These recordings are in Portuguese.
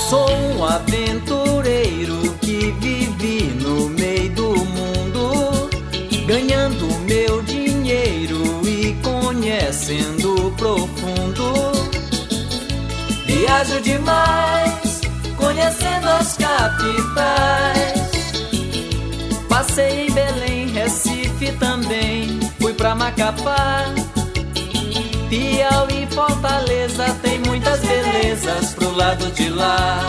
Sou um aventureiro que vive no meio do mundo, ganhando meu dinheiro e conhecendo o profundo. Viajo demais, conhecendo as capitais. Passei em Belém, Recife também, fui pra Macapá. Piauí, Fortaleza, tem muitas belezas pro lado de lá.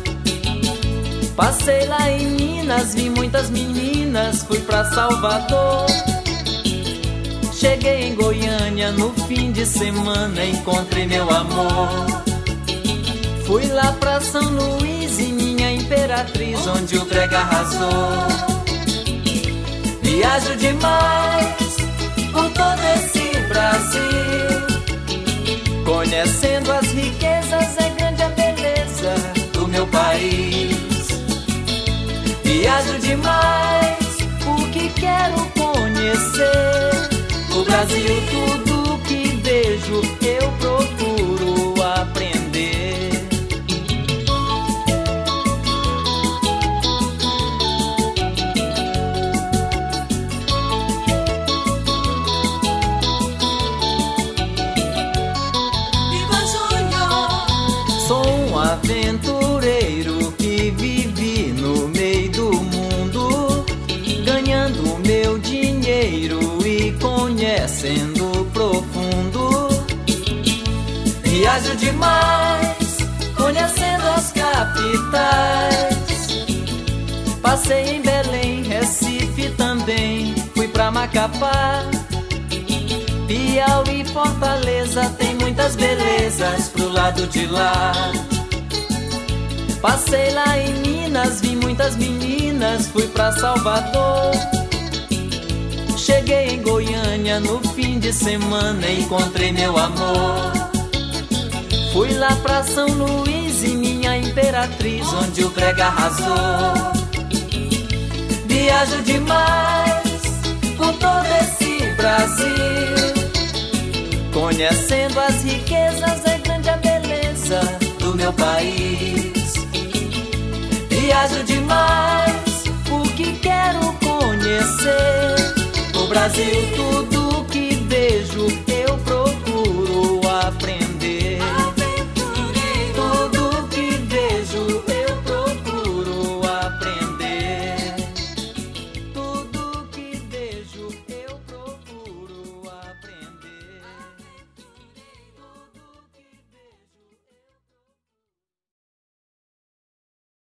Passei lá em Minas, vi muitas meninas, fui pra Salvador. Cheguei em Goiânia no fim de semana, encontrei meu amor. Fui lá pra São Luís e minha imperatriz, onde o brega arrasou. Viajo demais por todo esse Brasil, conhecendo as riquezas, é grande a beleza do meu país. Viajo demais porque quero conhecer o Brasil, tudo que vejo eu procuro aprender. Sou um aventureiro que vive no meio do mundo, ganhando meu dinheiro e conhecendo o profundo. Viajo demais, conhecendo as capitais. Passei em Belém, Recife também, fui pra Macapá. Piauí, Fortaleza, tem muitas belezas pro lado de lá. Passei lá em Minas, vi muitas meninas, fui pra Salvador. Cheguei em Goiânia no fim de semana, encontrei meu amor. Fui lá pra São Luís e minha imperatriz, onde o brega arrasou. Viajo demais por todo esse Brasil, conhecendo as riquezas, é grande a beleza do meu país. Viajo demais porque quero conhecer o Brasil, tudo que vejo